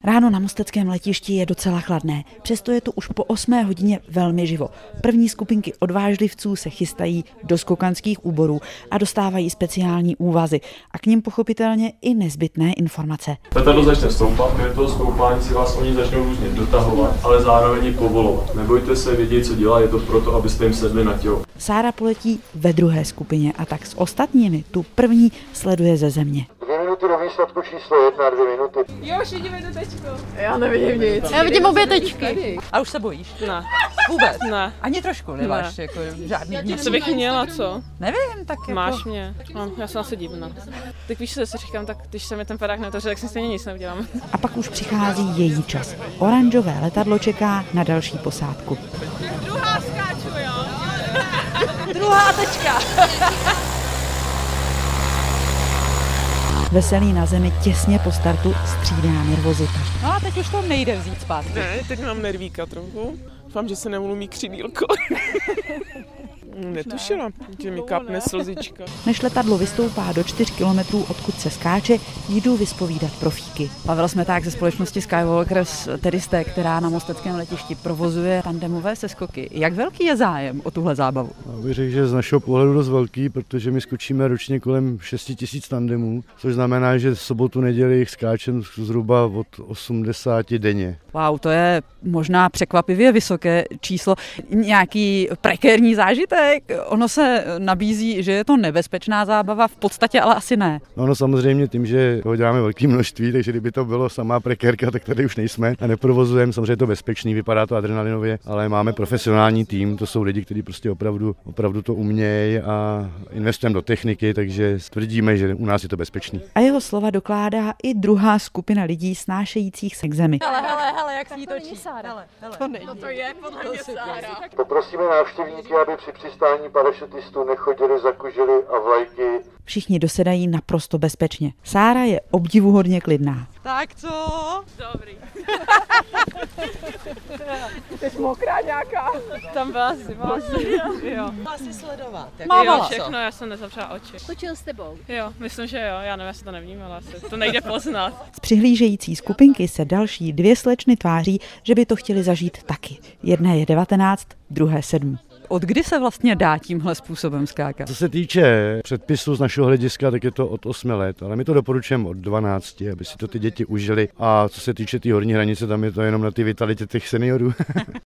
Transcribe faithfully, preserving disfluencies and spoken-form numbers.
Ráno na mosteckém letišti je docela chladné, přesto je tu už po osmé hodině velmi živo. První skupinky odvážlivců se chystají do skokanských úborů a dostávají speciální úvazy a k nim pochopitelně i nezbytné informace. Letadlo začne stoupat, během toho stoupání si vás oni začnou různě dotahovat, ale zároveň i povolovat. Nebojte se, vědět, co dělá, je to proto, abyste jim sedli na tělo. Sára poletí ve druhé skupině a tak s ostatními tu první sleduje ze země. Dvě minuty do výsledku číslo jedna, dvě minuty. Jo, už vidíme to tečko. Já nevidím nic. Já vidím obě tečky. A už se bojíš? Ne. Vůbec? Ne. Ani trošku nemáš, ne. Jako žádný vnitř. Co bych měla, co? Nevím, tak jako... Máš mě. Mám, já jsem asi divná. Tak víš, co si říkám, tak když se mi ten padák neotevře, tak si stejně nic neudělám. A pak už přichází její čas. Oranžové letadlo čeká na další posádku. Druhá skáču, jo? Druhá tečka. Veselý na zemi těsně po startu střídá nervozita. No a teď už to nejde vzít zpátky. Ne, teď mám nervíka trochu. Doufám, že se neumí křidýlko. Netušila, že mi kapne slzička. Než letadlo vystoupá do čtyř kilometrů, odkud se skáče, jdu vyspovídat profíky. Pavel Smeták ze společnosti Skywalkers, tedy z té, která na mosteckém letišti provozuje tandemové seskoky. Jak velký je zájem o tuhle zábavu? Já bych řekl, že z našeho pohledu dost velký, protože my skočíme ročně kolem šest tisíc tandemů, což znamená, že v sobotu, neděli jich skáčem zhruba od osmdesát denně. Wow, to je možná překvapivě vysoké číslo. Nějaký prekérní zážitek? Ono se nabízí, že je to nebezpečná zábava, v podstatě ale asi ne. No, no samozřejmě tím, že ho děláme velké množství, takže kdyby to bylo samá prekérka, tak tady už nejsme a neprovozujeme. Samozřejmě je to bezpečný, vypadá to adrenalinově, ale máme profesionální tým, to jsou lidi, kteří prostě opravdu, opravdu to umějí a investujeme do techniky, takže tvrdíme, že u nás je to bezpečný. A jeho slova dokládá i druhá skupina lidí snášejících se k zemi. Hele, hele, hele, jak se jí točí. Hele, hele. To není. No to je podle mě Sára. Poprosíme návštěvníky, aby při přistání parašutistů nechodili za kužely a vlajky. Všichni dosedají naprosto bezpečně. Sára je obdivuhodně klidná. Tak co? Dobrý. Jsi mokrá nějaká? Tam byla zima. Jo. Má si sledovat. Jo, všechno, já jsem nezavřela oči. Točil s tebou? Jo, myslím, že jo, já nevím, jestli to nevnímala, asi. To nejde poznat. Z přihlížející skupinky se další dvě slečny tváří, že by to chtěli zažít taky. Jedné je devatenáct, druhé sedm. Od kdy se vlastně dá tímhle způsobem skákat? Co se týče předpisů z našeho hlediska, tak je to od osmi let, ale my to doporučujeme od dvanácti, aby si to ty děti užili. A co se týče té horní hranice, tam je to jenom na ty vitalitě těch seniorů.